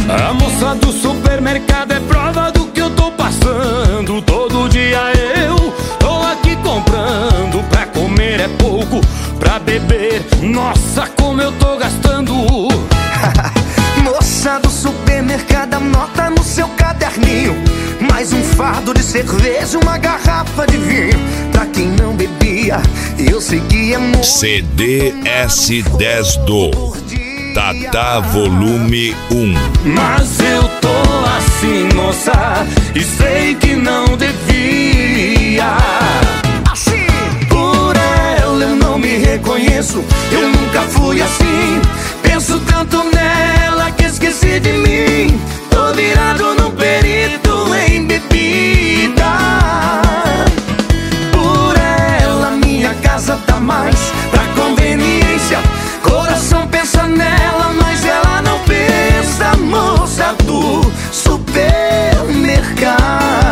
A moça do supermercado é prova do que eu tô passando. Todo dia eu tô aqui comprando. Pra comer é pouco, pra beber, nossa, como eu tô gastando. Moça do supermercado, anota no seu caderninho: mais um fardo de cerveja, uma garrafa de vinho. Pra quem não bebia, eu sei que é muito. CD S10 do Tata Volume 1. Mas eu tô assim, moça, e sei que não devia. Assim, por ela eu não me reconheço. Eu nunca fui assim. Penso tanto nela que esqueci de mim. Tô virado no perito em bebida. Por ela minha casa tá mais pra conveniência. Coração pensa nela, mas ela não pensa. Moça do supermercado.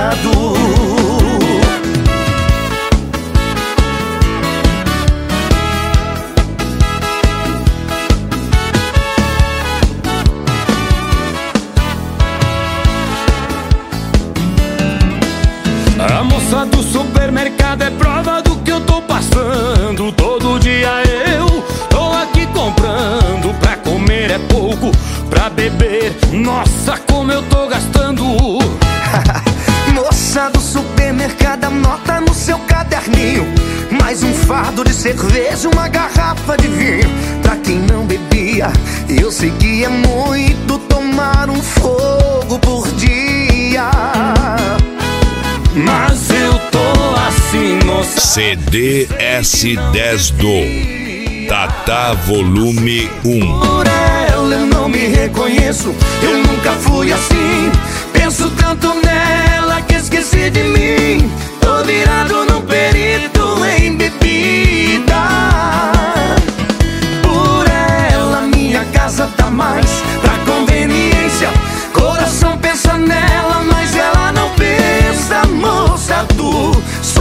A moça do supermercado é prova do que eu tô passando. Todo dia eu tô aqui comprando. Pra comer é pouco, pra beber, nossa, como eu tô gastando. moça do supermercado, anota no seu caderninho: mais um fardo de cerveja, uma garrafa de vinho. Pra quem não bebia, eu sei que é muito tomar um fogo por dia. Mas eu tô assim, moça. CD S10 do Tata Volume 1. Por ela eu não me reconheço. Eu nunca fui assim. Penso tanto nela que esqueci de mim. Tô virado no perito em bebida. Por ela minha casa tá mais pra conveniência. Coração pensa nela, mas ela não pensa. Moça do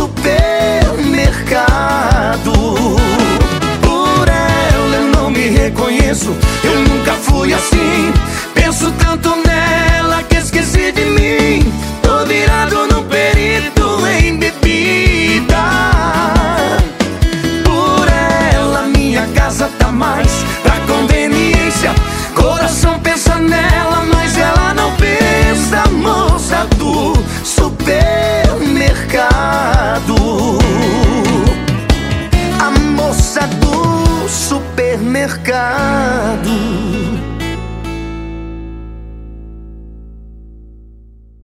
supermercado. Por ela eu não me reconheço. Eu nunca fui assim. Penso tanto nela que esqueci de mim. Tô virado no perito em bebida. Por ela minha casa tá mais pra conveniência. Coração pensa nela, mas ela não pensa. Moça do supermercado. A moça do supermercado.